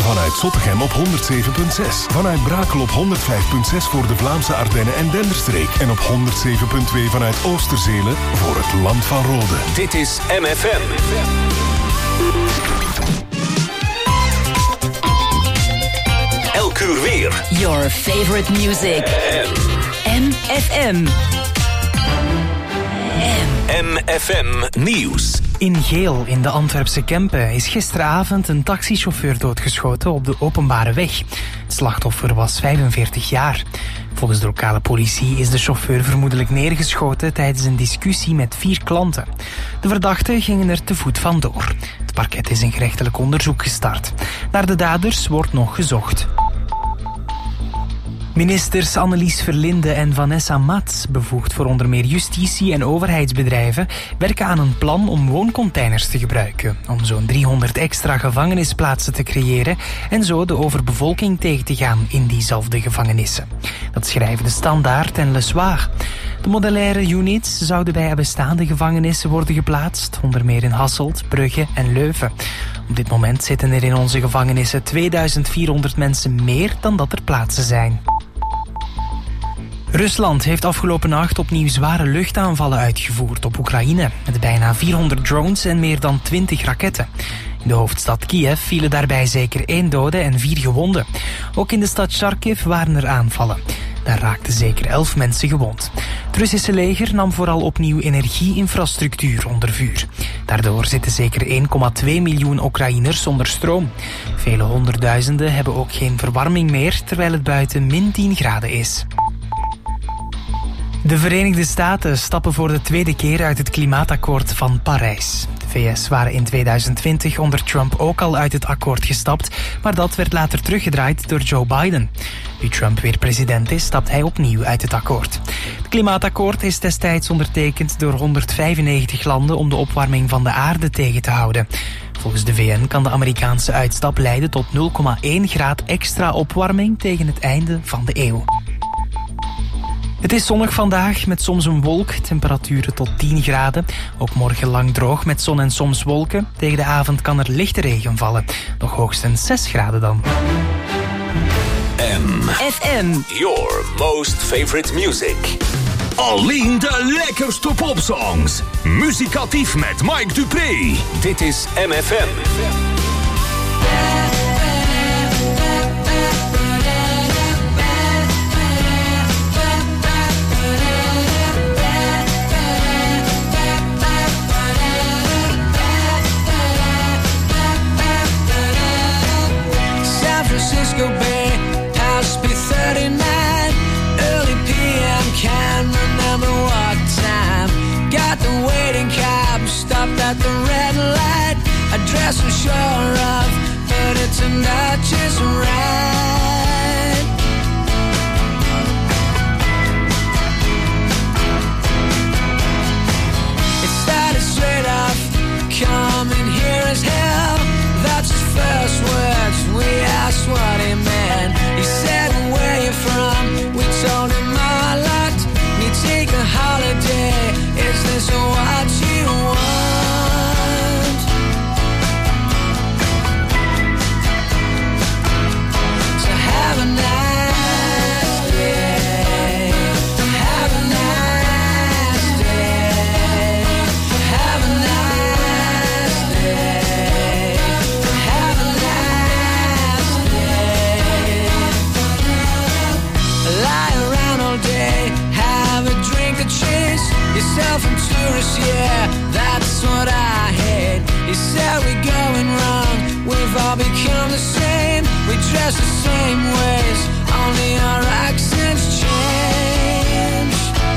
Vanuit Zottegem op 107.6. Vanuit Brakel op 105.6 voor de Vlaamse Ardennen en Denderstreek. En op 107.2 vanuit Oosterzelen voor het Land van Rode. Dit is MFM. Elk uur weer. Your favorite music. MFM. MFM Nieuws. In Geel, in de Antwerpse Kempen, is gisteravond een taxichauffeur doodgeschoten op de openbare weg. Het slachtoffer was 45 jaar. Volgens de lokale politie is de chauffeur vermoedelijk neergeschoten tijdens een discussie met 4 klanten. De verdachten gingen er te voet vandoor. Het parket is een gerechtelijk onderzoek gestart. Naar de daders wordt nog gezocht. Ministers Annelies Verlinde en Vanessa Mats, bevoegd voor onder meer justitie en overheidsbedrijven, werken aan een plan om wooncontainers te gebruiken, om zo'n 300 extra gevangenisplaatsen te creëren en zo de overbevolking tegen te gaan in diezelfde gevangenissen. Dat schrijven de Standaard en Le Soir. De modulaire units zouden bij bestaande gevangenissen worden geplaatst, onder meer in Hasselt, Brugge en Leuven. Op dit moment zitten er in onze gevangenissen 2400 mensen meer dan dat er plaatsen zijn. Rusland heeft afgelopen nacht opnieuw zware luchtaanvallen uitgevoerd op Oekraïne, met bijna 400 drones en meer dan 20 raketten. In de hoofdstad Kiev vielen daarbij zeker 1 dode en 4 gewonden. Ook in de stad Kharkiv waren er aanvallen. Daar raakten zeker 11 mensen gewond. Het Russische leger nam vooral opnieuw energieinfrastructuur onder vuur. Daardoor zitten zeker 1,2 miljoen Oekraïners zonder stroom. Vele honderdduizenden hebben ook geen verwarming meer, terwijl het buiten min 10 graden is. De Verenigde Staten stappen voor de tweede keer uit het klimaatakkoord van Parijs. De VS waren in 2020 onder Trump ook al uit het akkoord gestapt, maar dat werd later teruggedraaid door Joe Biden. Nu Trump weer president is, stapt hij opnieuw uit het akkoord. Het klimaatakkoord is destijds ondertekend door 195 landen om de opwarming van de aarde tegen te houden. Volgens de VN kan de Amerikaanse uitstap leiden tot 0,1 graad extra opwarming tegen het einde van de eeuw. Het is zonnig vandaag met soms een wolk, temperaturen tot 10 graden. Ook morgen lang droog met zon en soms wolken. Tegen de avond kan er lichte regen vallen. Nog hoogstens 6 graden dan. FM. Your most favorite music. Alleen de lekkerste popsongs. Muzikatief met Mike Dupree. Dit is MFM. Francisco Bay, house B39, early PM, can't remember what time. Got the waiting cab, stopped at the red light. Address I'm sure of, but it turned out just right. It started straight off, coming here as hell. That's his first words, we asked what he meant. He said, where you from? We told him a lot. You take a holiday, is this what you want? So have a nice day. Have a nice day. Have a nice day. Have a nice day. Lie around all day, have a drink or chase yourself and tourists, yeah, that's what I hate. He said we're going wrong, we've all become the same. We dress the same ways, only our accents change.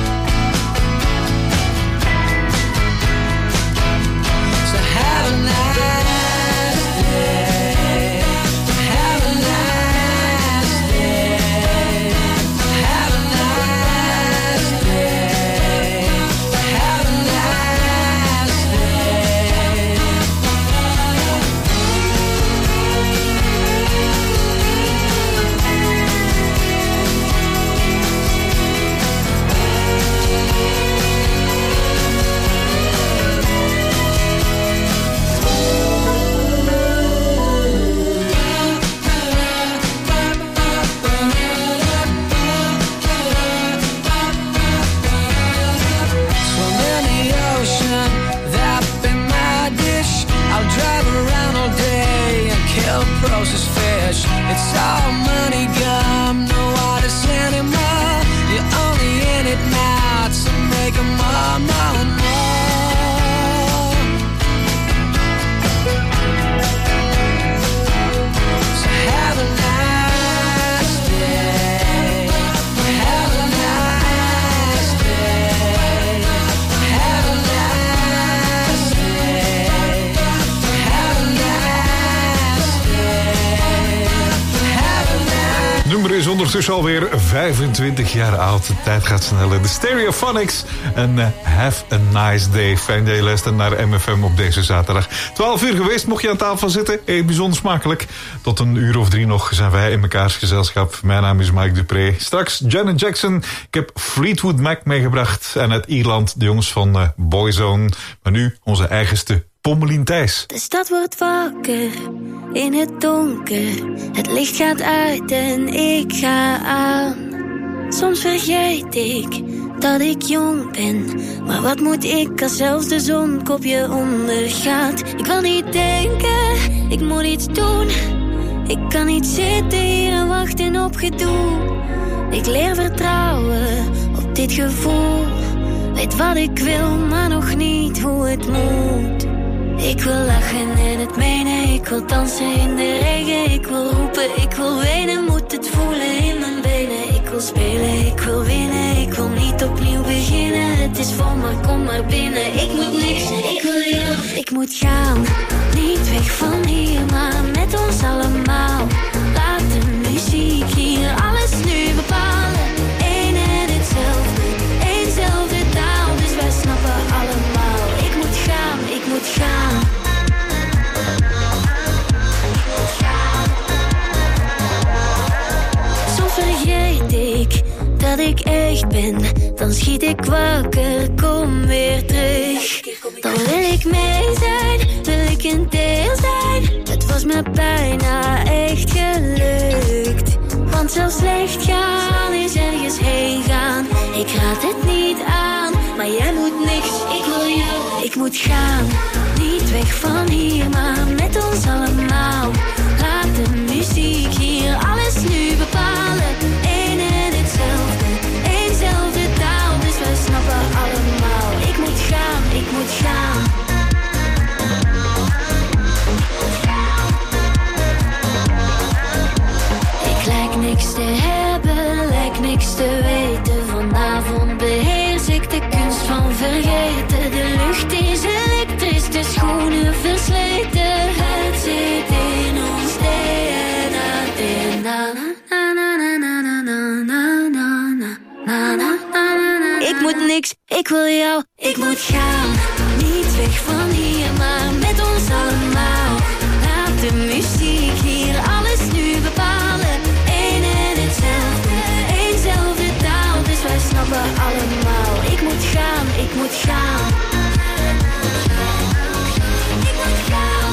So have a nice day. Have a nice day. Have a nice day. Have a nice day. closest fish. It's all money gum, no artists anymore. You're only in it now to make 'em more, more, more. So have a nice day. Have a nice day. Have a nice day. Have a nice day. Have a nice. Het nummer is ondertussen alweer 25 jaar oud. De tijd gaat sneller. De Stereophonics en Have a Nice Day. Fijn dat je luistert naar MFM op deze zaterdag. 12 uur geweest, mocht je aan tafel zitten. Bijzonder smakelijk. Tot 1 uur of 3 nog zijn wij in mekaars gezelschap. Mijn naam is Mike Dupré. Straks Janet Jackson. Ik heb Fleetwood Mac meegebracht. En uit Ierland de jongens van Boyzone. Maar nu onze eigenste Pommelien Thijs. De stad wordt wakker in het donker. Het licht gaat uit en ik ga aan. Soms vergeet ik dat ik jong ben. Maar wat moet ik als zelfs de zon kopje ondergaat? Ik wil niet denken, ik moet iets doen. Ik kan niet zitten hier en wachten op gedoe. Ik leer vertrouwen op dit gevoel. Weet wat ik wil, maar nog niet hoe het moet. Ik wil lachen en het menen, ik wil dansen in de regen. Ik wil roepen, ik wil wenen, moet het voelen in mijn benen. Ik wil spelen, ik wil winnen, ik wil niet opnieuw beginnen. Het is vol, maar kom maar binnen. Ik moet niks, ik wil jou. Ik moet gaan, niet weg van hier, maar met ons allemaal. Laat de muziek hier alles nu bepalen. Eén en hetzelfde, éénzelfde taal, dus wij snappen allemaal. Ik moet gaan, ik moet gaan. Soms vergeet ik dat ik echt ben. Dan schiet ik wakker, kom weer terug. Dan wil ik mee zijn, wil ik een deel zijn. Het was me bijna echt gelukt. Want zelfs slecht gaan is ergens heen gaan. Ik raad het niet aan, maar jij moet niks, ik wil jou. Ik moet gaan, niet weg van hier, maar met ons allemaal. Laat de muziek hier alles nu bepalen. Eén en hetzelfde, éénzelfde taal, dus wij snappen allemaal. Ik moet gaan, ik moet gaan. Ik lijk niks te hebben, lijk niks te weten. Vanavond beheers ik de kunst van vergeten. De lucht is elektrisch, de schoenen versleten. Het zit in ons DNA. Ik moet niks, ik wil jou. Ik moet gaan, niet weg van hier, maar met ons allemaal. Laat de muziek hier alles nu bepalen. Eén en hetzelfde, éénzelfde taal, dus wij snappen allemaal. Ik moet gaan, ik moet gaan. Ik moet gaan.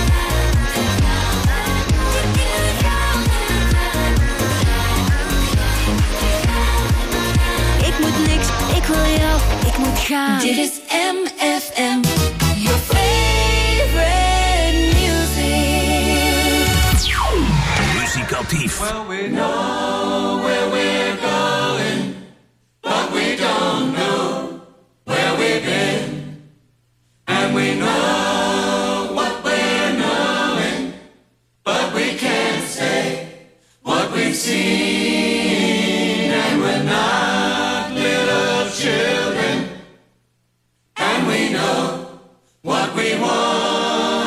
Ik moet niks, ik wil jou, ik moet gaan. Dit is MFM, your favorite music. Muzikatief. Well, we know where we're going, but we don't know where we've been. And we know what we're knowing, but we can't say what we've seen. And we're not little children, and we know what we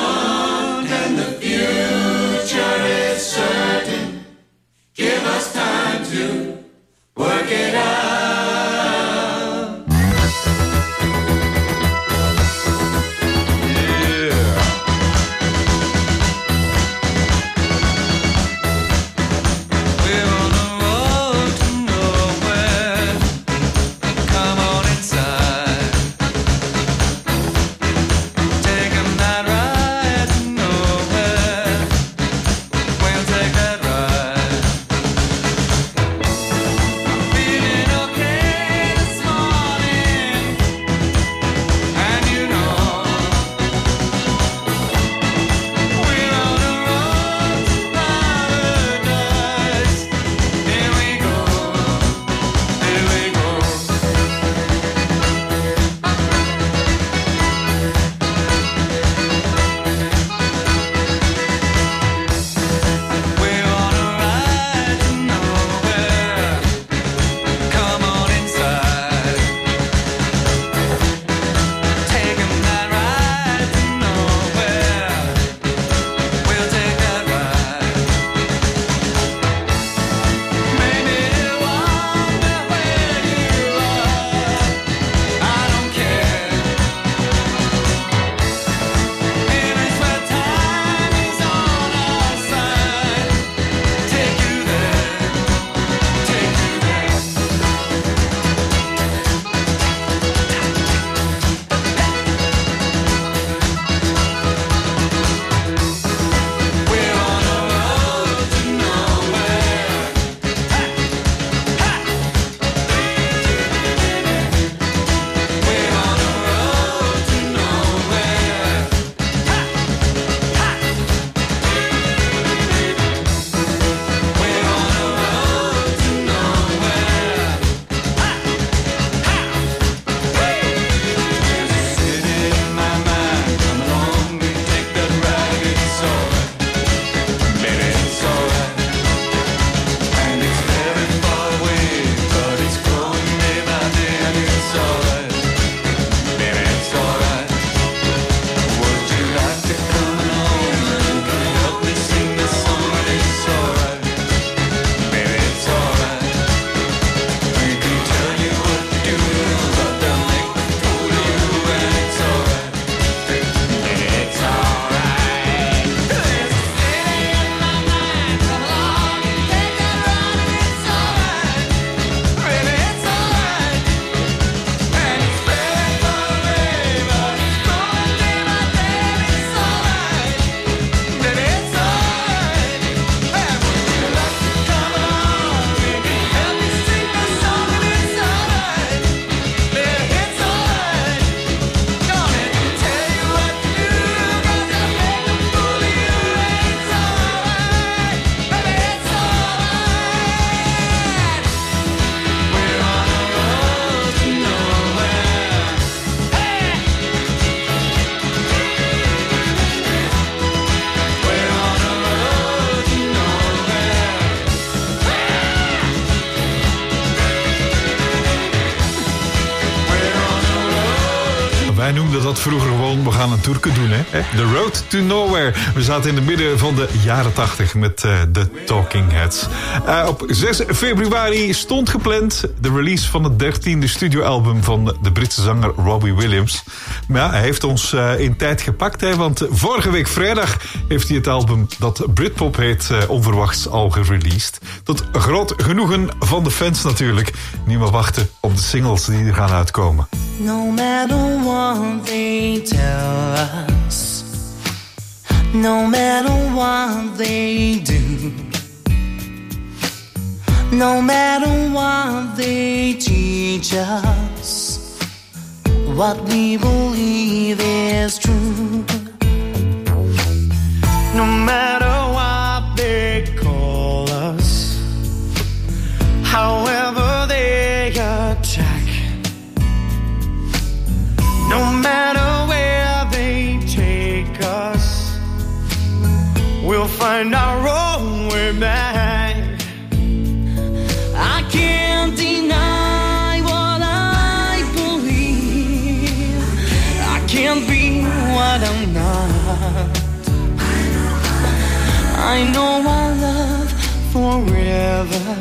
want, and the future is certain. Give us time. besloot vroeger gewoon, we gaan een tourke doen, hè? The Road to Nowhere. We zaten in het midden van de jaren 80 met de Talking Heads. Op 6 februari stond gepland de release van het 13e studioalbum van de Britse zanger Robbie Williams. Maar ja, hij heeft ons in tijd gepakt, hè, want vorige week vrijdag heeft hij het album dat Britpop heet onverwachts al gereleased. Tot groot genoegen van de fans natuurlijk. Niet meer wachten op de singles die er gaan uitkomen. No matter what they tell us, no matter what they do, no matter what they teach us, what we believe is true. No matter what they call us, however they attack, no matter where they take us, we'll find our own way back. I can't deny what I believe. I can't be what I'm not. I know I love forever.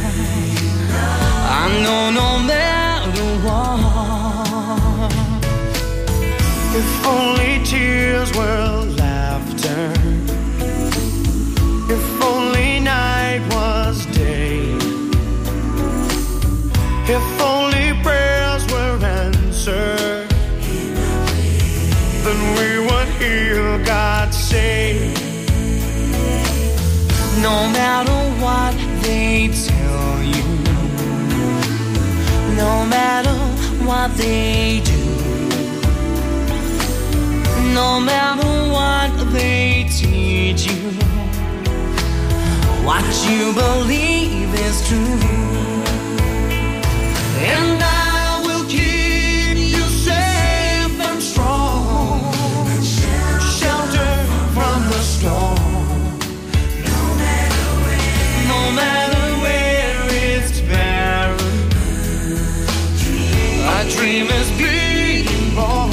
I know no matter what. If only tears were laughter, if only night was day, if only prayers were answered, then we would hear God say, no matter what they tell you, no matter what they do, no matter what they teach you, what you believe is true. And I will keep you safe and strong, shelter from the storm. No matter where it's barren, a dream is being born.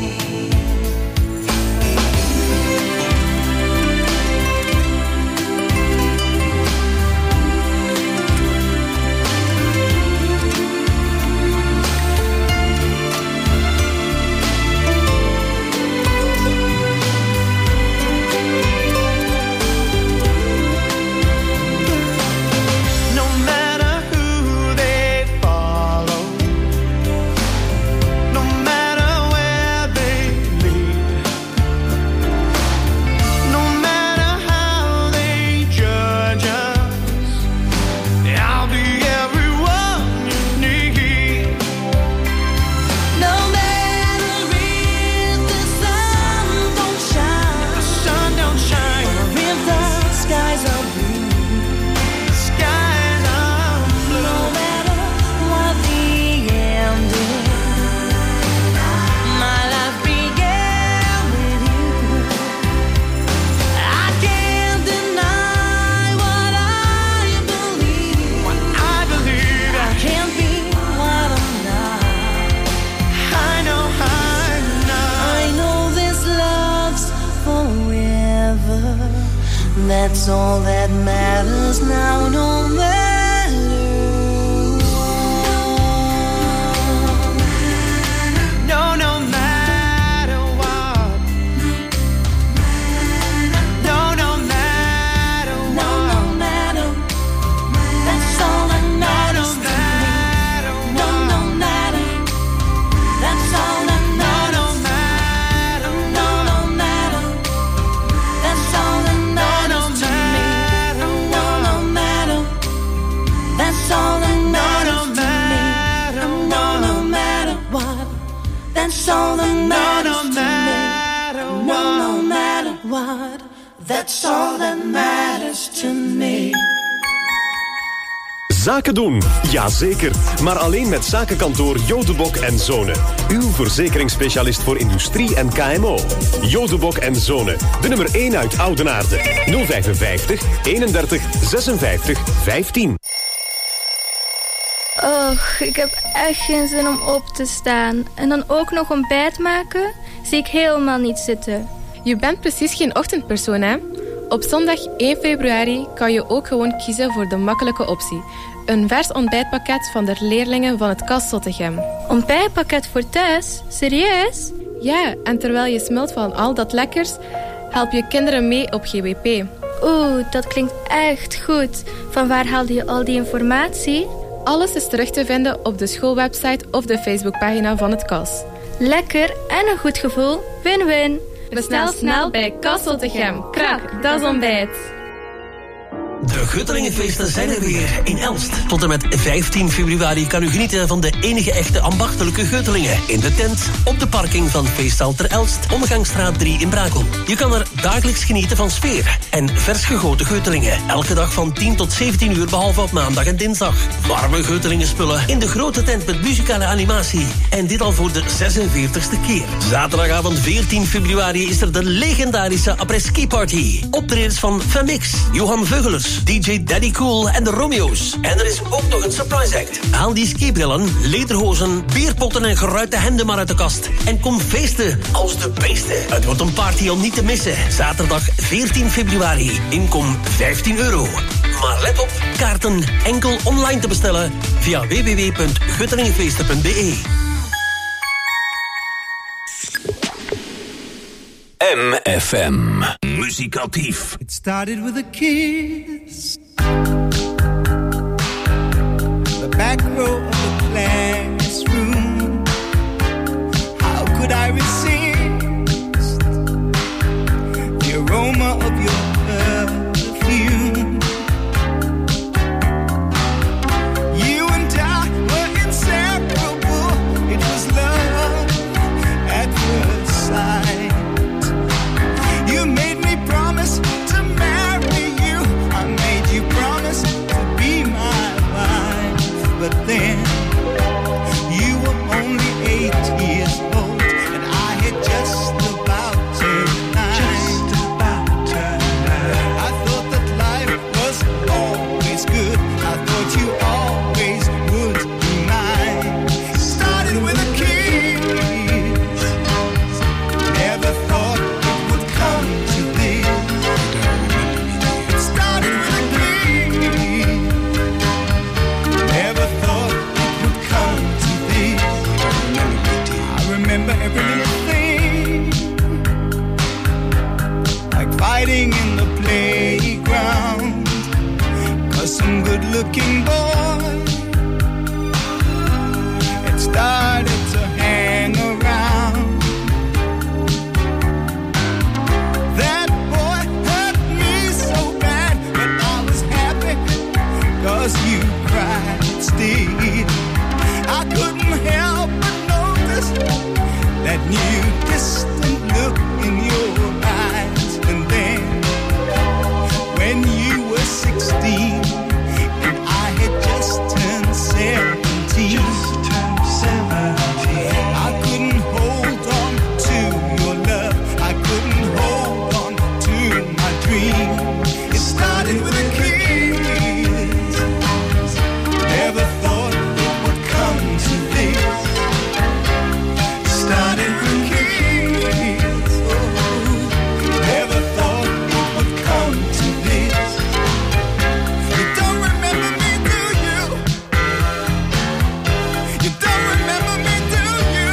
That's all that matters now, no matter what. No, no matter what. No, no matter what. No, no matter. That's all that matters to me. No, no matter. That's all that matters. No, no matter. No, no matter. That's all that matters to me. No, no matter. That's all that matters to me. No, no matter what. That's all that matters to me. No, no matter what. That's all that matters to me. Zaken doen, jazeker. Maar alleen met zakenkantoor Jodebok en Zonen. Uw verzekeringsspecialist voor industrie en KMO. Jodebok en Zonen. De nummer 1 uit Oudenaarde. 055 31 56 15. Och, ik heb echt geen zin om op te staan. En dan ook nog ontbijt maken, zie ik helemaal niet zitten. Je bent precies geen ochtendpersoon, hè? Op zondag 1 februari kan je ook gewoon kiezen voor de makkelijke optie. Een vers ontbijtpakket van de leerlingen van het KAS Zottegem. Ontbijtpakket voor thuis? Serieus? Ja, en terwijl je smult van al dat lekkers, help je kinderen mee op GWP. Oeh, dat klinkt echt goed. Van waar haalde je al die informatie? Alles is terug te vinden op de schoolwebsite of de Facebookpagina van het KAS. Lekker en een goed gevoel. Win-win. Bestel snel bij KAS Zottegem. Krak, dat is ontbijt. De Guttelingenfeesten zijn er weer in Elst. Tot en met 15 februari kan u genieten van de enige echte ambachtelijke Guttelingen. In de tent, op de parking van Feestzaal ter Elst, Omgangsstraat 3 in Brakel. Je kan er dagelijks genieten van sfeer en vers gegoten Guttelingen. Elke dag van 10 tot 17 uur, behalve op maandag en dinsdag. Warme Guttelingenspullen in de grote tent met muzikale animatie. En dit al voor de 46e keer. Zaterdagavond 14 februari is er de legendarische après-ski party. Optredens van Femix, Johan Veugelers, DJ Daddy Cool en de Romeo's. En er is ook nog een surprise act. Haal die skibrillen, lederhozen, bierpotten en geruite hemden maar uit de kast. En kom feesten als de beesten. Het wordt een party om niet te missen. Zaterdag 14 februari. Inkom €15. Maar let op, kaarten enkel online te bestellen via www.guttelingenfeesten.be. MFM. Muzikatief. It started with a kiss. The back row of the classroom. How could I resist the aroma of your perfume? You and I were inseparable. It was love at first sight. You made me promise to marry you. I made you promise to be my wife. But then you were only 8 years old, and I had just about turned 9. I thought that life was always good. I thought you always would be mine. Started with a kiss. Never thought it would come to this. It started with a kiss. Never thought it would come to this. I remember every little thing, like fighting in the playground, 'cause some good-looking boy had started to hang around. That boy hurt me so bad, but I was happy 'cause you cried still. I couldn't help but notice that new distant look in your eyes. And then when you were 16 and I had just turned 17, I couldn't hold on to your love. I couldn't hold on to my dream. It started with a kiss. Never thought it would come to this. Started with a kiss. Oh, never thought it would come to this. You don't remember me, do you? You don't remember me, do you?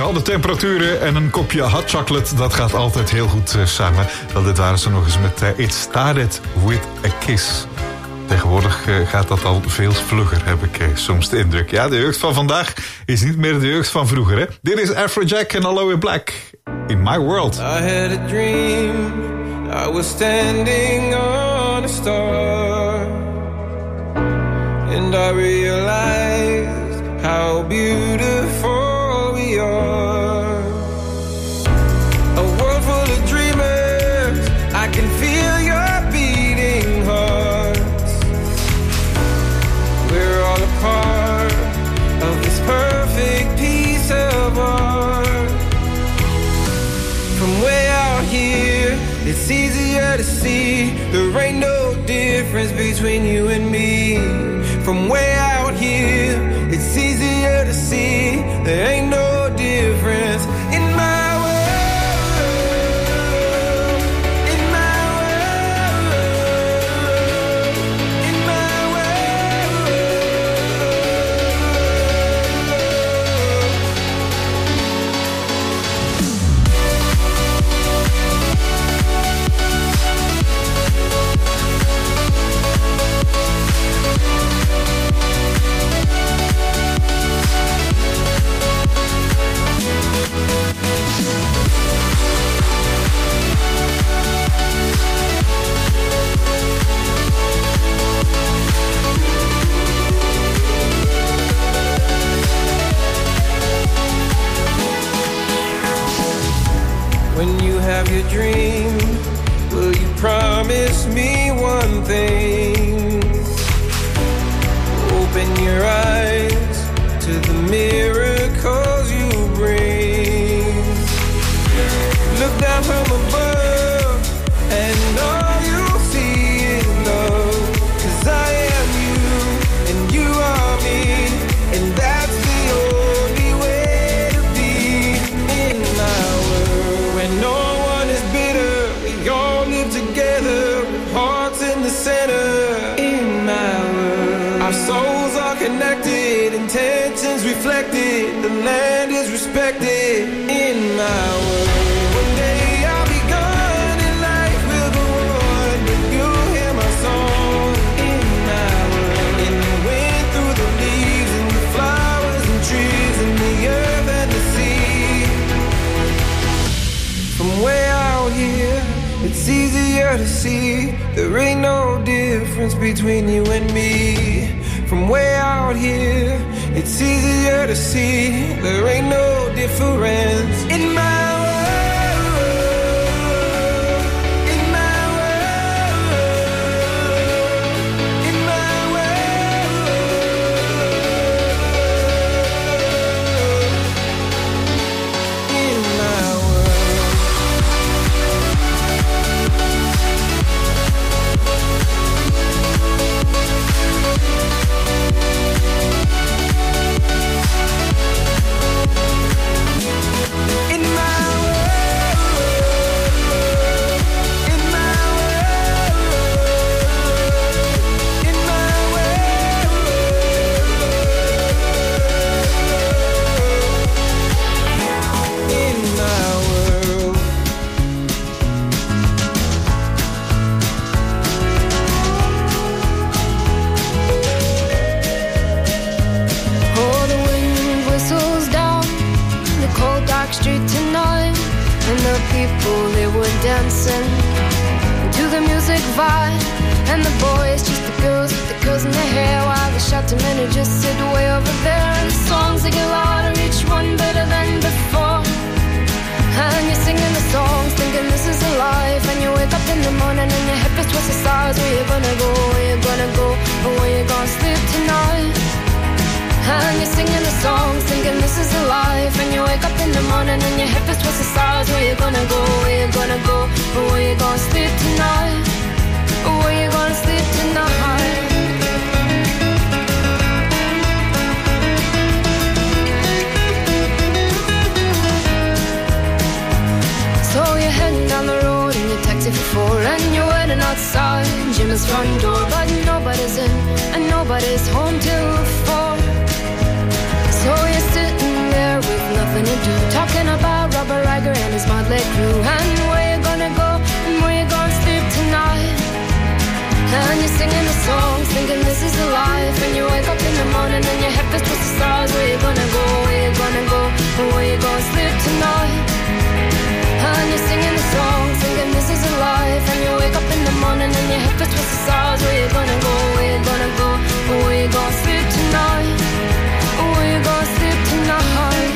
koude temperaturen en een kopje hot chocolate, dat gaat altijd heel goed samen. Wel, dit waren ze nog eens met It Started With A Kiss. Tegenwoordig gaat dat al veel vlugger, heb ik soms de indruk. Ja, de jeugd van vandaag is niet meer de jeugd van vroeger, hè? Dit is Afrojack en Aloe Black in My World. I had a dream, I was standing on a star, and I realized how beautiful we are. A world full of dreamers, I can feel your beating hearts. We're all a part of this perfect piece of art. From way out here, it's easier to see there ain't no difference between you and me. From way out here, it's easier to see there ain't no difference in my world, in my world, in my world. When you have your dream, will you promise me one thing? Open your eyes to the miracles you bring. Look down from above and all you'll see is love. 'Cause I am you and you are me, and that's the only way to be in my world. When no one is bitter, we all live together with hearts in the center. In my world, our souls are connected, intentions reflected, the land is respected. In my world, one day I'll be gone and life will go on, but you'll hear my song. In my world, in the wind, through the leaves, and the flowers and trees, and the earth and the sea. From way out here, it's easier to see there ain't no difference between you and me. From way out here, it's easier to see there ain't no difference in my world, in my world, in my world, in my world. In my people, they were dancing to the music vibe. And the boys, just the girls with the girls in their hair, while the shouting men who just sit way over there. And the songs, they get louder, each one better than before. And you're singing the songs, thinking this is a life. And you wake up in the morning and your hip is twisted sides. Where you gonna go, where you gonna go, or where you gonna sleep tonight? And you're singing the songs, thinking this is a life. And you wake up in the morning and your hip is twisted sides. Where you gonna go, where you gonna go, or where you gonna sleep tonight? Or where you gonna sleep tonight? So you're heading down the road in your taxi for 4, and you're waiting outside Jim's front door, but nobody's in and nobody's home till 4. So you're sitting there with nothing nothing to do. Talking about Robert Riger and his motley crew. And where you gonna go and where you gonna sleep tonight? And you're singing the songs, thinking this is the life. And you wake up in the morning and your head feels towards the stars. Where you gonna go, where you gonna go, and where you gonna sleep tonight? And you're singing the songs, thinking this is a life. And you wake up in the morning and your head feels towards the stars. Where you gonna go, where you gonna go, and where you gonna sleep tonight? Where you gonna sleep tonight?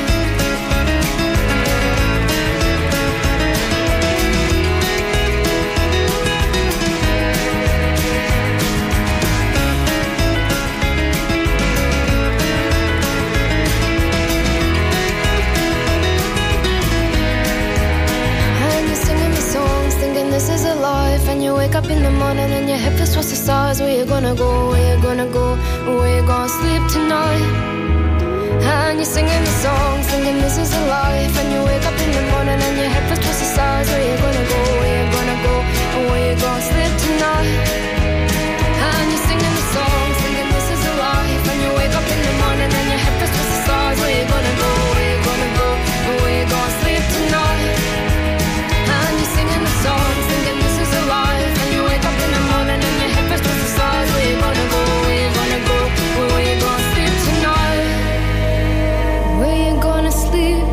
This is a life, and you wake up in the morning and your head feels towards the stars. Where you gonna go, where you gonna go, where you gonna sleep tonight? And you're singing the song, thinking this is a life. And you wake up in the morning and your head feels towards the stars. Where you gonna go, where you gonna go, where you gonna sleep tonight? And you're singing the song, thinking this is a life. And you wake up in the morning and your head feels towards the stars. Where you gonna go, where you gonna go, where you gonna sleep tonight? And you're singing the song, thinking this is a life. And you wake up in the morning and your head feels towards the stars. Where you gonna go, where you gonna go, where you gonna sleep tonight? Where you gonna sleep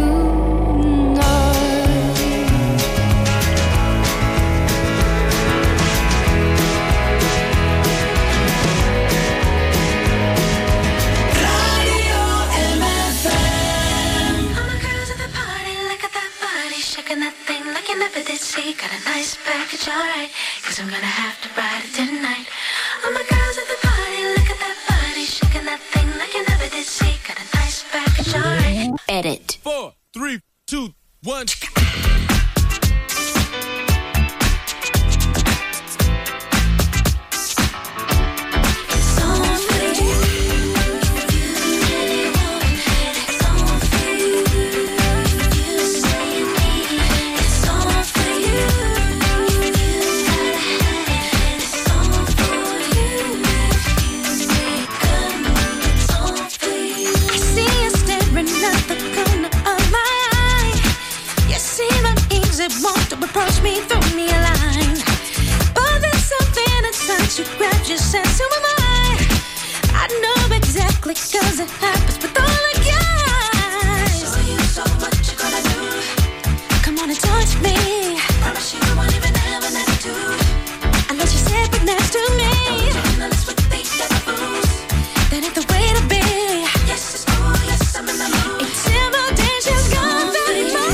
got a nice package, alright. Cause I'm gonna have to ride it tonight. All my girls at the party, look at that body, shaking that thing like you never did see. Got a nice package, alright. Edit. 4, 3, 2, 1. Want to approach me, throw me a line, but there's something inside you grabs your sense. Who am I know exactly, cause it happens with all the guys. Show you so what you gonna do. Come on and touch me. Promise you won't even have an attitude unless you sit right next to me. Don't be with these devil fools. That ain't the way to be. Yes, it's cool, yes, I'm in the mood. Intimidation's gone very far.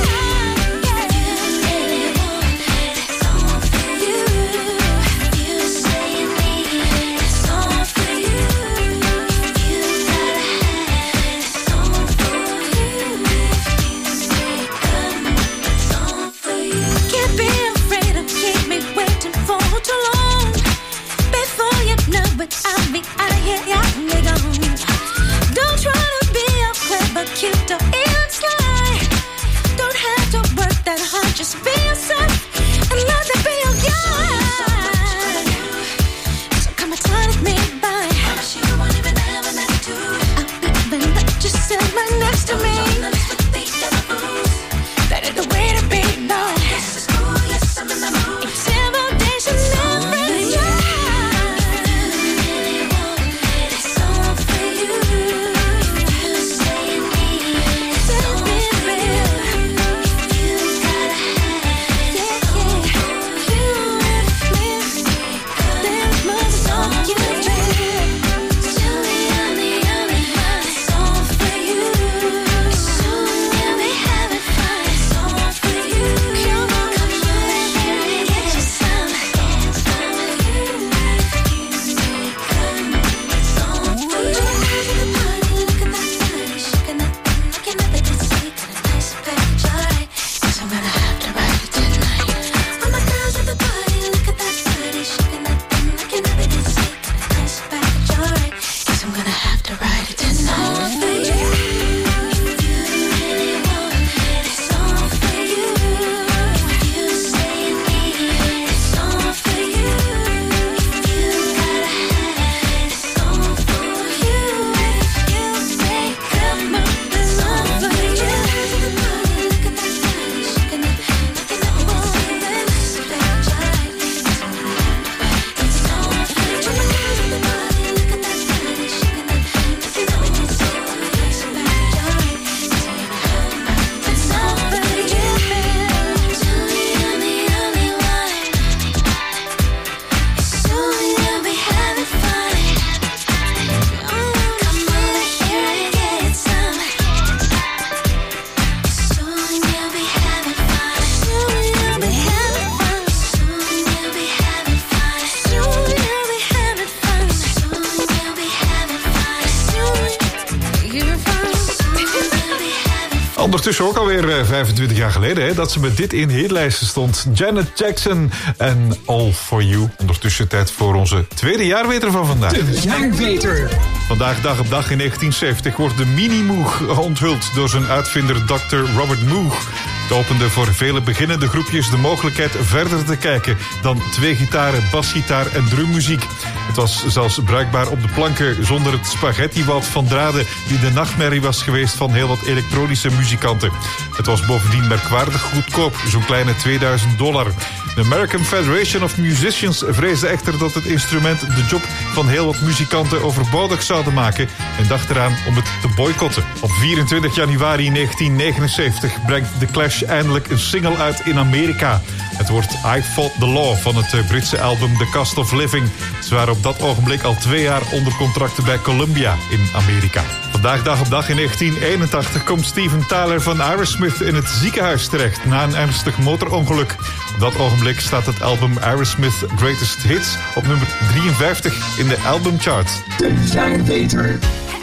I'll be out of here, yeah, I'm gone. Don't try to be all clever, cute, or even sly. Don't have to work that hard, just be yourself and let it be your guide. So come and turn me by. Promise you won't even have an attitude. I'll even let you sit right next to me. That ain't the way to be, no. Yes, it's cool, yes, I'm in the mood. Intimidation never dies. Ondertussen ook alweer 25 jaar geleden hè, dat ze met dit in de hitlijsten stond. Janet Jackson en All For You. Ondertussen tijd voor onze tweede jaarweter van vandaag. De jaarweter. Vandaag dag op dag in 1970 wordt de Mini-Moog onthuld door zijn uitvinder Dr. Robert Moog. Het opende voor vele beginnende groepjes de mogelijkheid verder te kijken dan 2 gitaren, basgitaar en drummuziek. Het was zelfs bruikbaar op de planken zonder het spaghettiwoud van draden die de nachtmerrie was geweest van heel wat elektronische muzikanten. Het was bovendien merkwaardig goedkoop, zo'n kleine $2000. De American Federation of Musicians vreesde echter dat het instrument de job van heel wat muzikanten overbodig zouden maken en dacht eraan om het te boycotten. Op 24 januari 1979 brengt The Clash eindelijk een single uit in Amerika. Het wordt I Fought the Law van het Britse album The Cost of Living. Ze waren op dat ogenblik al 2 jaar onder contract bij Columbia in Amerika. Vandaag dag op dag in 1981 komt Steven Tyler van Aerosmith in het ziekenhuis terecht na een ernstig motorongeluk. Op dat ogenblik staat het album Aerosmith Greatest Hits op nummer 53 in de albumchart. De jaarweter.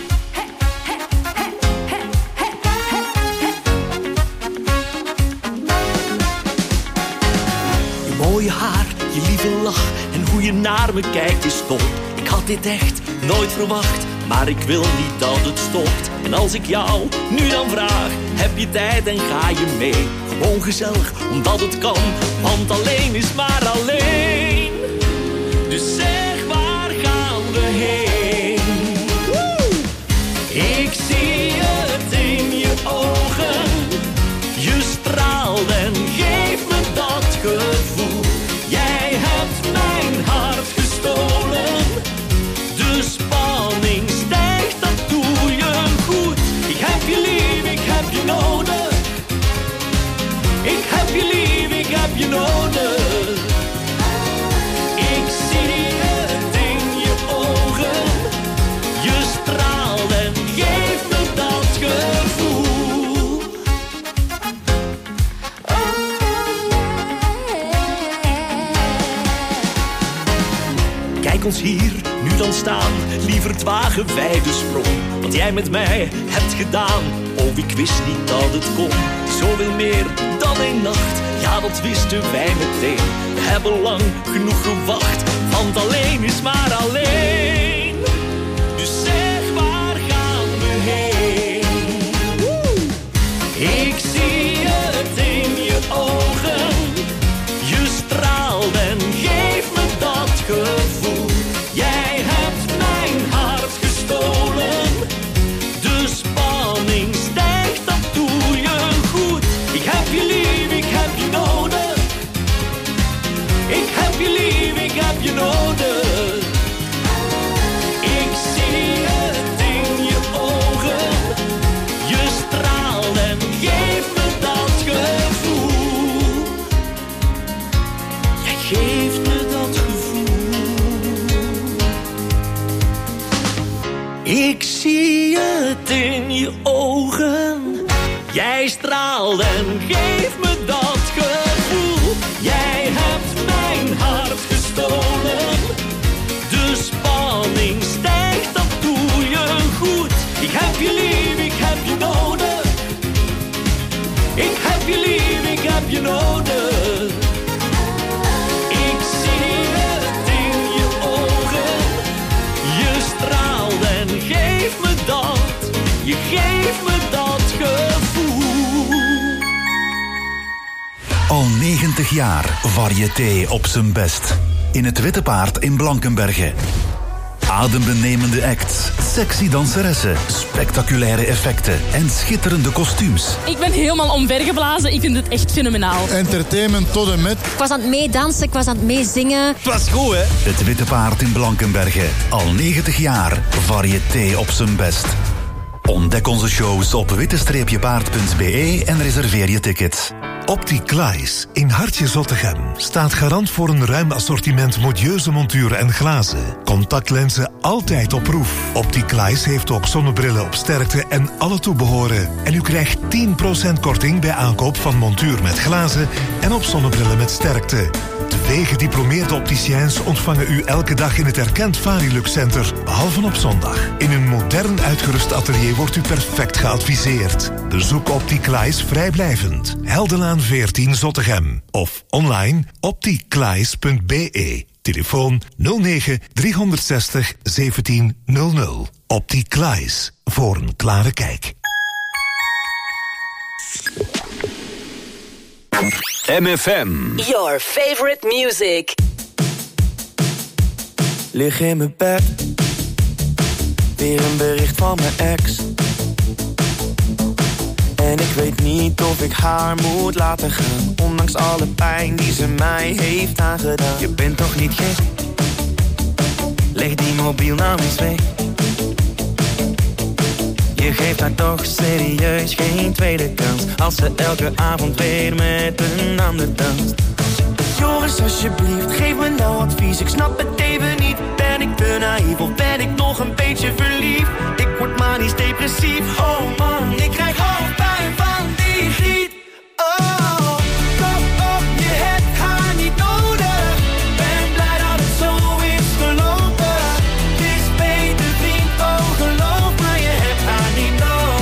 Mooie haar, je lieve lach en hoe je naar me kijkt is top. Ik had dit echt nooit verwacht, maar ik wil niet dat het stopt. En als ik jou nu dan vraag, heb je tijd en ga je mee? Gewoon gezellig, omdat het kan, want alleen is maar alleen. Dus zeg, waar gaan we heen? Ik zie het in je ogen, je straalt en geeft me dat gevoel. Jij hebt mijn hart gestolen, de spanning stijgt, dat doe je goed. Ik heb je lief, ik heb je nodig. Ik heb je lief, ik heb je nodig. Ik zie het in je ogen, je straalt en geeft me dat gevoel. Kijk ons hier nu dan staan, lieverd wagen wij de sprong. Wat jij met mij hebt gedaan, oh ik wist niet dat het kon. Zoveel meer dan 1 nacht, ja dat wisten wij meteen. We hebben lang genoeg gewacht, want alleen is maar alleen. Dus zeg, waar gaan we heen? Ik zie het in je ogen, je straalt en geeft me dat gevoel. Jij hebt mijn hart gestolen, de spanning stijgt, dat doe je goed. Ik heb je lief, ik heb je nodig. Ik heb je lief, ik heb je nodig. Ik zie het in je ogen, je straalt en geeft me dat gevoel. Jij geeft me dat gevoel. Ik zie het in je ogen, jij straalt en geeft me dat gevoel. Jij hebt mijn hart gestolen, de spanning stijgt, dat doe je goed. Ik heb je lief, ik heb je nodig. Ik heb je lief, ik heb je nodig. Ik zie het in je ogen, je straalt en geeft me dat. Je geeft me dat gevoel. Al 90 jaar variété op zijn best. In het Witte Paard in Blankenberge. Adembenemende acts, sexy danseressen, spectaculaire effecten en schitterende kostuums. Ik ben helemaal omvergeblazen, ik vind het echt fenomenaal. Entertainment tot en met. Ik was aan het meedansen, ik was aan het meezingen. Het was goed, hè? Het Witte Paard in Blankenberge. Al 90 jaar variété op zijn best. Ontdek onze shows op witte-paard.be en reserveer je tickets. Opticlies in Hartje Zottegem staat garant voor een ruim assortiment modieuze monturen en glazen, contactlenzen, altijd op proef. Opticlies heeft ook zonnebrillen op sterkte en alle toebehoren. En u krijgt 10% korting bij aankoop van montuur met glazen en op zonnebrillen met sterkte. 2 gediplomeerde opticiens ontvangen u elke dag in het erkend Varilux Center, behalve op zondag. In een modern uitgerust atelier wordt u perfect geadviseerd. Bezoek Opticlies vrijblijvend. Heldenlaan 14 Zottegem. Of online opticlies.be. Telefoon 09 360 1700. Opticlies. Voor een klare kijk. MFM. Your favorite music. Lig in mijn bed. Weer een bericht van mijn ex. En ik weet niet of ik haar moet laten gaan. Ondanks alle pijn die ze mij heeft aangedaan. Je bent toch niet gek? Leg die mobiel nou eens weg. Je geeft haar toch serieus geen tweede kans. Als ze elke avond weer met een ander danst. Joris, alsjeblieft, geef me nou advies. Ik snap het even niet. Ben ik te naïef of ben ik nog een beetje verliefd? Ik word manisch depressief. Oh man, ik krijg hoofdpijn van die griet. Oh, kom op, je hebt haar niet nodig. Ben blij dat het zo is gelopen. Het is beter vriend, oh geloof me, je hebt haar niet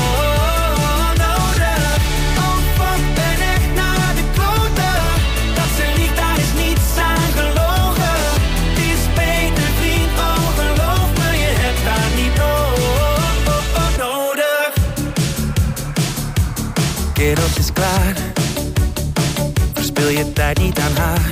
nodig. Oh fuck, ben echt naar de kloten. Dat ze liegt, daar is niets aan gelogen. Het is beter vriend, oh geloof me, je hebt haar niet nodig. Kerels is klaar. Verspil je tijd niet aan haar.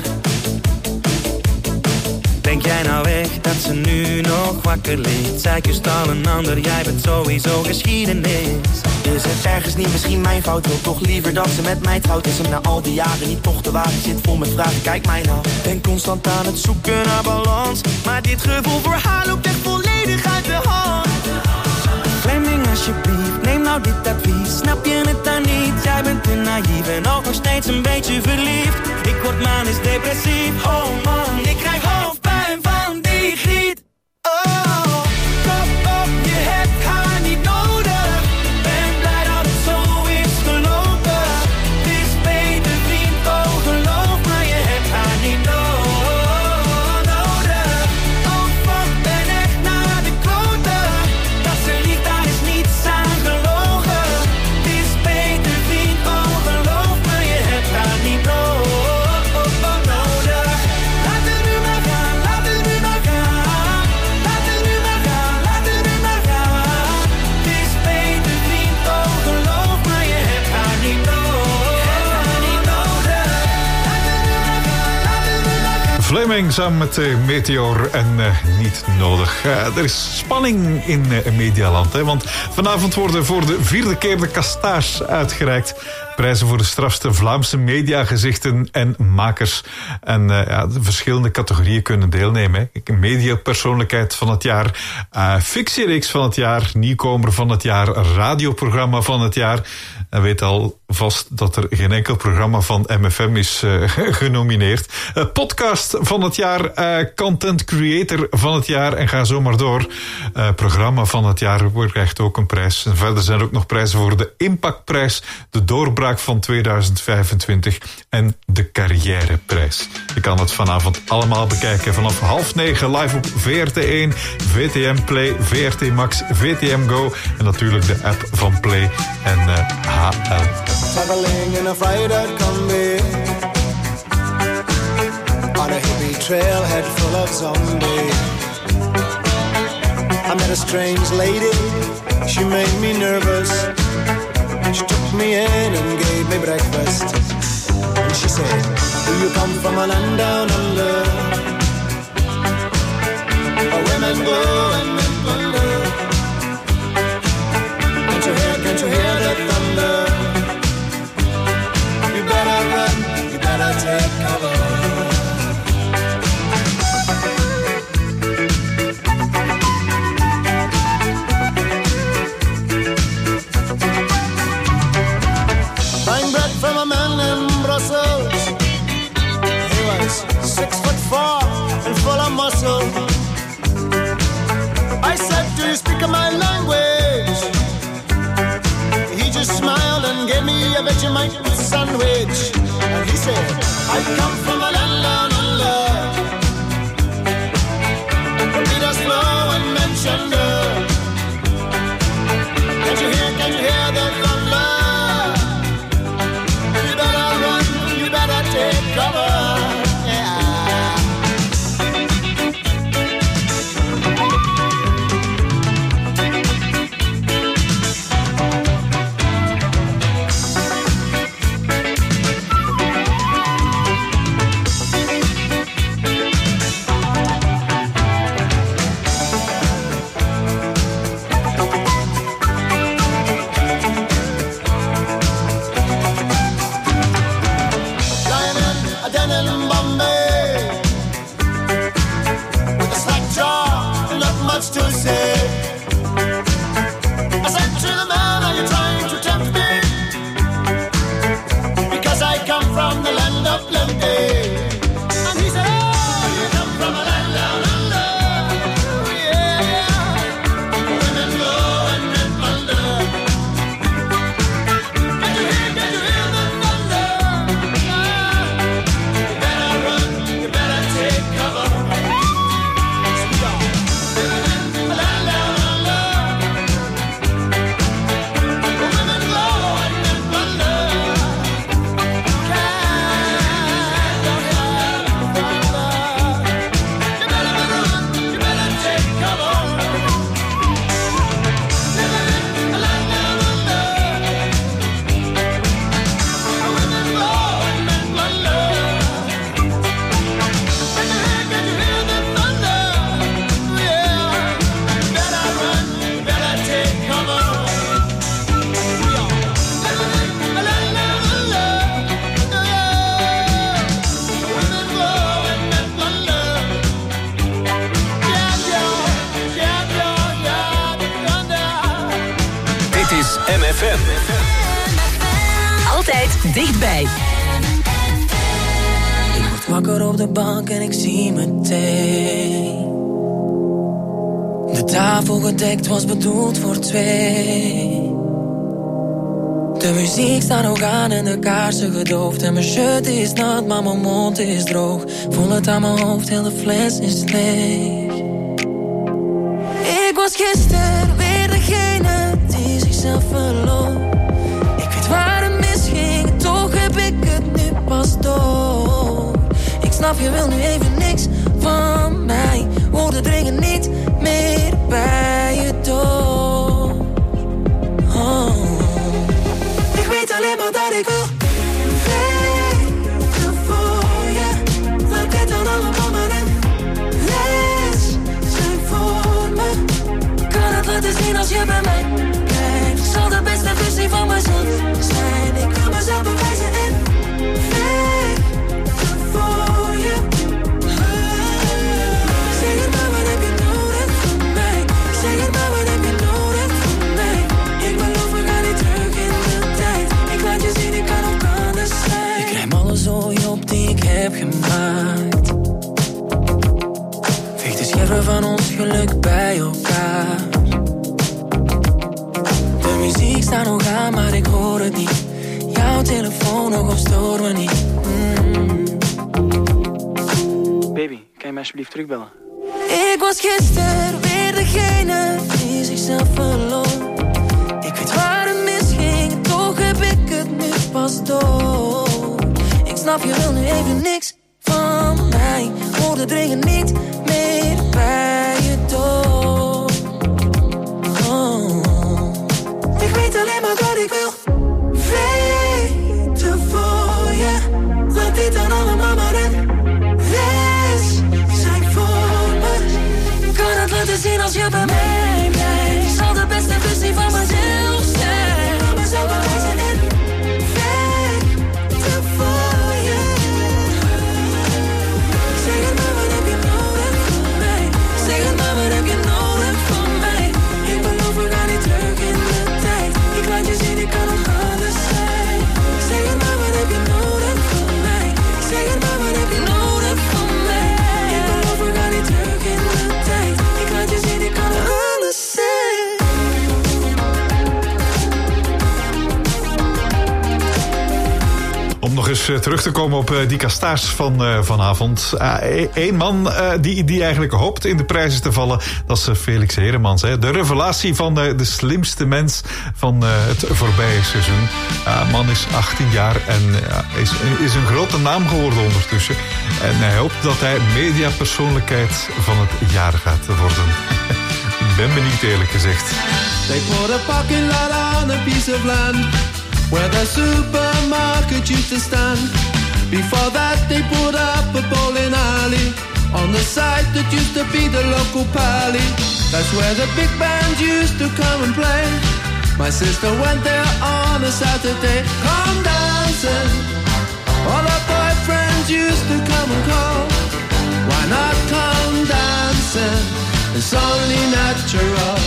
Denk jij nou echt dat ze nu nog wakker ligt? Zij kust al een ander, jij bent sowieso geschiedenis. Is het ergens niet misschien mijn fout? Wil toch liever dat ze met mij trouwt? Is hem na al die jaren niet toch te waar? Ik zit vol met vragen, kijk mij nou. Ben constant aan het zoeken naar balans. Maar dit gevoel voor haar loopt echt volledig uit de hand. Fleming alsjeblieft, neem nou dit advies. Snap je het dan niet? Jij bent te naïef en ook nog steeds een beetje verliefd. Ik word manisch depressief. Oh man, ik krijg hoofdpijn van die griet. Oh, kom op, je hebt haar niet nodig. Ben blij dat het zo is gelopen. Het is beter vriend, oh geloof me, je hebt haar niet nodig. Oh fuck, ben echt naar de kloten. Dat ze liegt, daar is niets aan gelogen. Het is beter vriend, oh geloof me, je hebt haar niet nodig. Laat het nu maar gaan, laat het nu maar gaan. Laat het nu maar gaan, laat het nu maar gaan. Het is beter vriend, oh geloof me, je hebt haar niet nodig. Fleming samen met Meteor en niet nodig. Er is spanning in Medialand. Hè, want vanavond worden voor de 4e keer de Kastaars uitgereikt. Prijzen voor de strafste Vlaamse mediagezichten en makers. En de verschillende categorieën kunnen deelnemen. Hè. Mediapersoonlijkheid van het jaar, fictiereeks van het jaar, nieuwkomer van het jaar, radioprogramma van het jaar. En weet al vast dat er geen enkel programma van MFM is genomineerd. Podcast van het jaar, content creator van het jaar en ga zo maar door. Programma van het jaar krijgt ook een prijs. En verder zijn er ook nog prijzen voor de Impactprijs, de Doorbraak van 2025 en de Carrièreprijs. Je kan het vanavond allemaal bekijken vanaf 8:30 live op VRT1, VTM Play, VRT Max, VTM Go en natuurlijk de app van Play en HL. Traveling in a fried-out combi on a hippie trailhead full of zombies. I met a strange lady, she made me nervous. She took me in and gave me breakfast. And she said, do you come from a land down under? Where women go and men plunder. Can't you hear the thunder? You better run, you better take cover. Buying bread from a man in Brussels. He was 6'4" and full of muscle. just smiled and gave me a Vegemite sandwich. And he said, I come from a land down under. He does know and mention the. Can you hear the thunder? You better run, you better take cover. To say, I said to the man, are you trying to tempt me? Because I come from the land of plenty. And he said, oh, you come from a land down under. Yeah, women go and men wonder. Can you hear the thunder? You better run, you better take cover. MFM. Altijd dichtbij. Ik word wakker op de bank en ik zie meteen. De tafel gedekt was bedoeld voor twee. De muziek staat nog aan en de kaarsen gedoofd. En mijn shirt is nat, maar mijn mond is droog. Voel het aan mijn hoofd, heel de fles is leeg. Ik was gisteren weer degene die zichzelf verloor. Ik weet waar het misging, toch heb ik het nu pas door. Ik snap, je wil nu even niks van mij. Woorden dringen niet meer bij je door. Oh. Ik weet alleen maar dat ik wil weten voor je. Laat dit dan allemaal maar een les zijn voor me. Kan het laten zien als je bij mij blijft. Zal de beste versie van mezelf zijn. Ik kan mezelf bewijzen en weten voor je. Zeg het maar, wat heb je nodig van mij? Zeg het maar, wat heb je nodig van mij? Ik beloof, we gaan niet terug in de tijd. Ik laat je zien, ik kan ook anders zijn. Ik ruim alle zooi op die ik heb gemaakt. Veeg de schijven van ons geluk bij elkaar. De muziek staat nog aan, maar ik hoor het niet. Jouw telefoon nog of stoor me niet. Baby, kan je mij alsjeblieft terugbellen? Ik was gisteren weer degene die zichzelf verloor. Ik weet waar het misging, toch heb ik het nu pas door. Ik snap, je wil nu even niks van mij. Woorden dringen niet meer bij je door. Oh. Ik weet alleen maar dat ik wil weten voor je. Laat dit dan allemaal maar een les zijn voor me. Kan het laten zien als je bij mij blijft. Zal de beste versie van mezelf zijn. Ik kan mezelf bewijzen en weten voor je. Zeg het maar, wat heb je nodig van mij? Zeg het maar, wat heb je nodig van mij? Ik beloof, we gaan niet terug in de tijd. Ik laat je zien, ik kan nog eens terug te komen op die kastaars van vanavond. Eén man die eigenlijk hoopt in de prijzen te vallen, dat is Felix Heremans. Hè. De revelatie van de slimste mens van het voorbije seizoen. Man is 18 jaar en is een grote naam geworden ondertussen. En hij hoopt dat hij mediapersoonlijkheid van het jaar gaat worden. Ik ben benieuwd, eerlijk gezegd. They put a parking lot on a piece of land where the supermarket used to stand. Before that they put up a bowling alley on the site that used to be the local pally. That's where the big bands used to come and play. My sister went there on a Saturday. Come dancing, all her boyfriends used to come and call. Why not come dancing? It's only natural.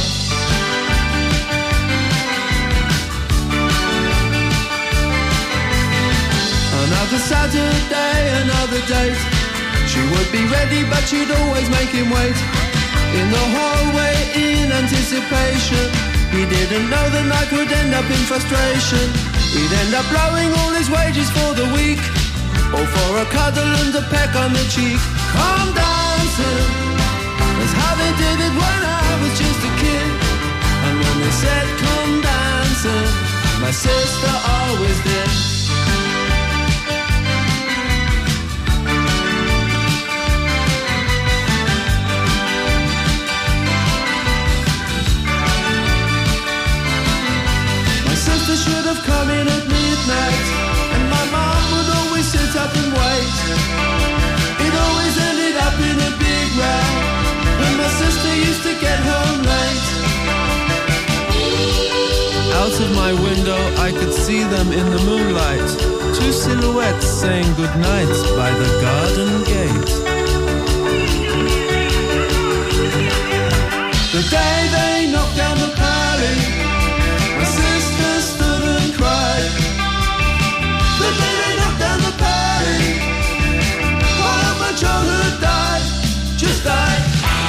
Another Saturday, another date. She would be ready, but she'd always make him wait. In the hallway, in anticipation. He didn't know the night could end up in frustration. He'd end up blowing all his wages for the week, or for a cuddle and a peck on the cheek. Come dancing, that's how they did it when I was just a kid. And when they said come dancing, my sister always did. Should have come in at midnight, and my mom would always sit up and wait. It always ended up in a big row when my sister used to get home late. Out of my window I could see them in the moonlight, two silhouettes saying goodnight by the garden gate. The day they knocked down the pally, my sister stood and cried. The day they knocked down the pally, while my childhood died, just died.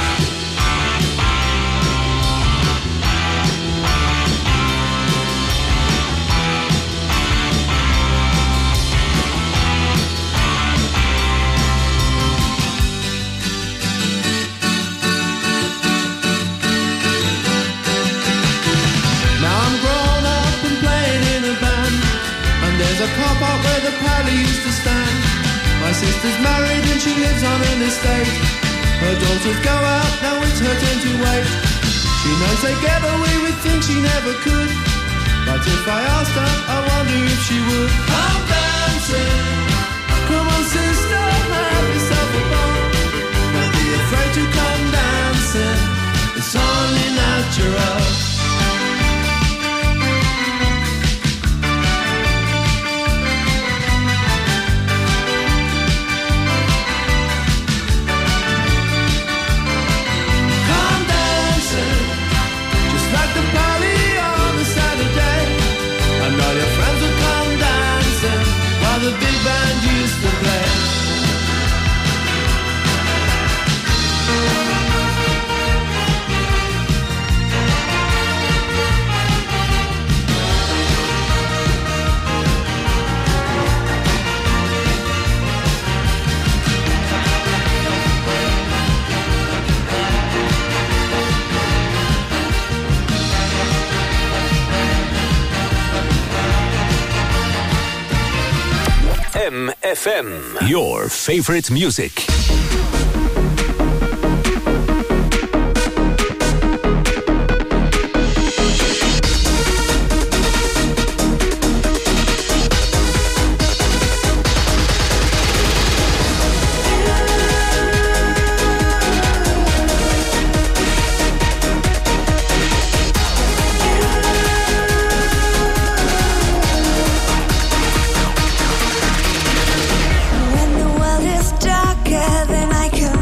There's a car park where the pally used to stand. My sister's married and she lives on an estate. Her daughters go out, now it's her turn to wait. She knows they get away with things she never could, but if I asked her, I wonder if she would. Come dancing, come on sister, have yourself a ball. Don't be afraid to come dancing, it's only natural. The big band used to play. MFM, your favorite music. When the world is darker than I can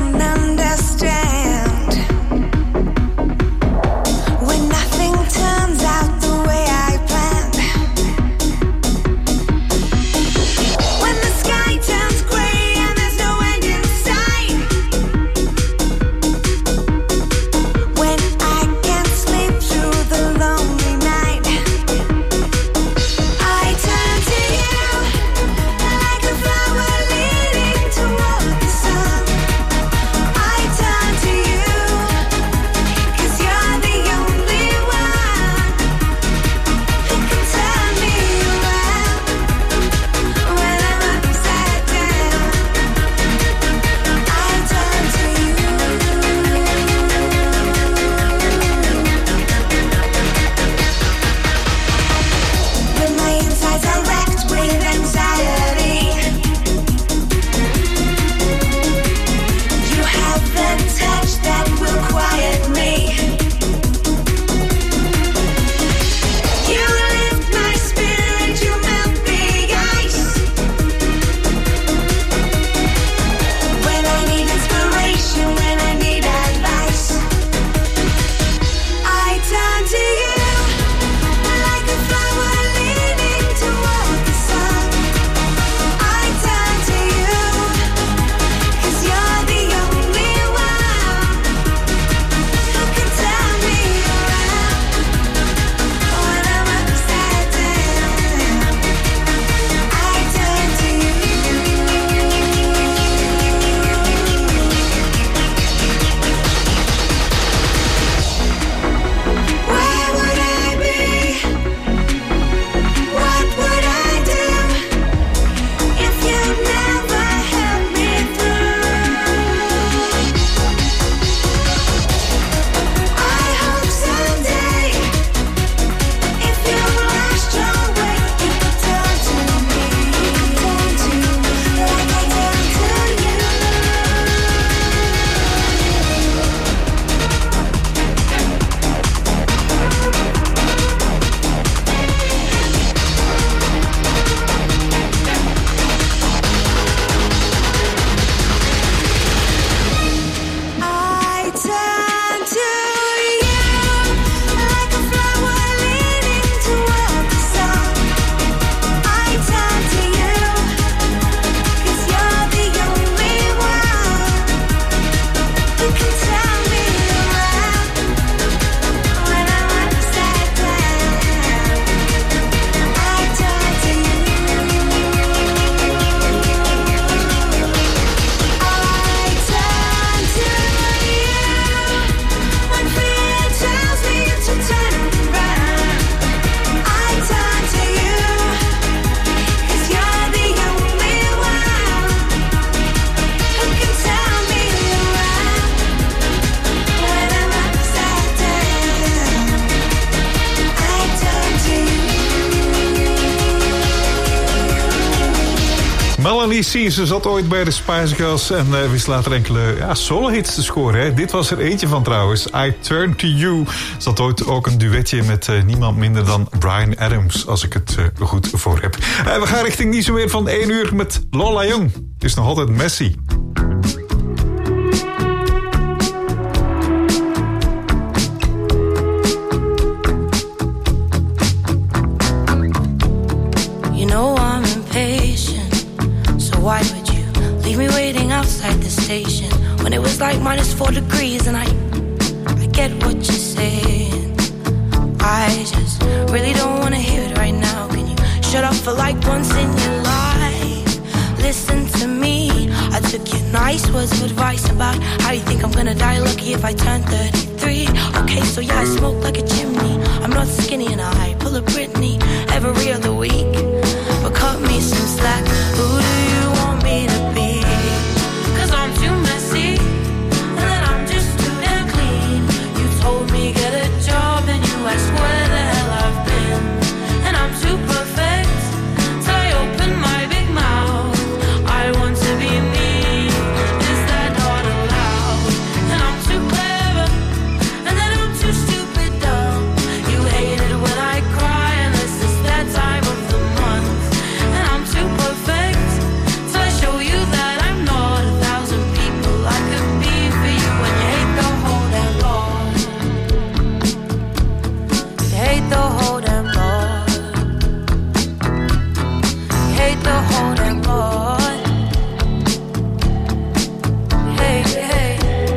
Melanie C. Ze zat ooit bij de Spice Girls en wist later enkele solo-hits te scoren. Hè. Dit was er eentje van trouwens. I Turn To You. Ze had ooit ook een duetje met niemand minder dan Bryan Adams, als ik het goed voor heb. We gaan richting niet zo meer van 1 uur met Lola Young. Het is nog altijd Messi. Why would you leave me waiting outside the station when it was like -4 degrees? And I get what you're saying. I just really don't want to hear it right now. Can you shut up for like once in your life? Listen to me. I took your nice words of advice about how you think I'm gonna die lucky if I turn 33. Okay, so yeah, I smoke like a chimney. I'm not skinny and I pull a Britney every other week. But cut me some slack. Who do you want me to be? 'Cause I'm too messy, and then I'm just too damn clean. You told me get a job, and you asked where the hell I've been. And I'm too perfect, till I open my big mouth. I want to be me, is that not allowed? And I'm too clever, and then I'm too stupid dumb. You hate it when I cry, and this is that time of the month. And I'm too perfect, till I show you that I'm not 1,000 people I could be for you. And you hate the whole damn lot. You hate the whole damn lot. You hate the whole damn lot. Hey, hey.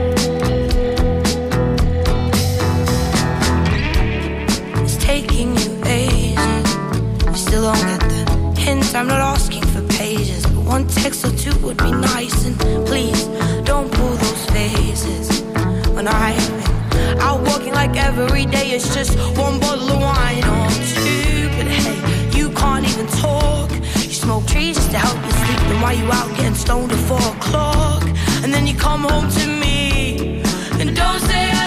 It's taking you ages. You still don't get the hint. I'm not asking for pages, but one text or two would be nice. And please don't pull those faces when I've been out walking like every day it's just one bottle of wine or two. But hey, you can't even talk. You smoke trees just to help you sleep. Then why you out getting stoned at 4 o'clock? And then you come home to me and don't say